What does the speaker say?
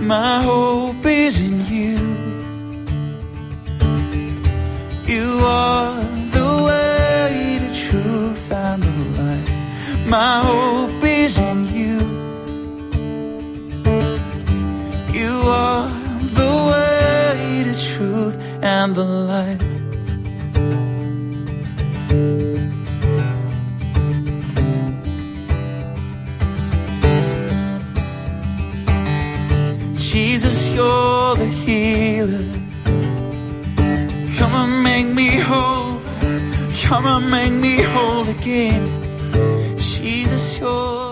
My hope is in you. You are the way, the truth, and the life. My hope is in you. You are the way, the truth, and the life. Jesus, you're the healer. Come and make me whole. Come and make me whole again. Jesus, you're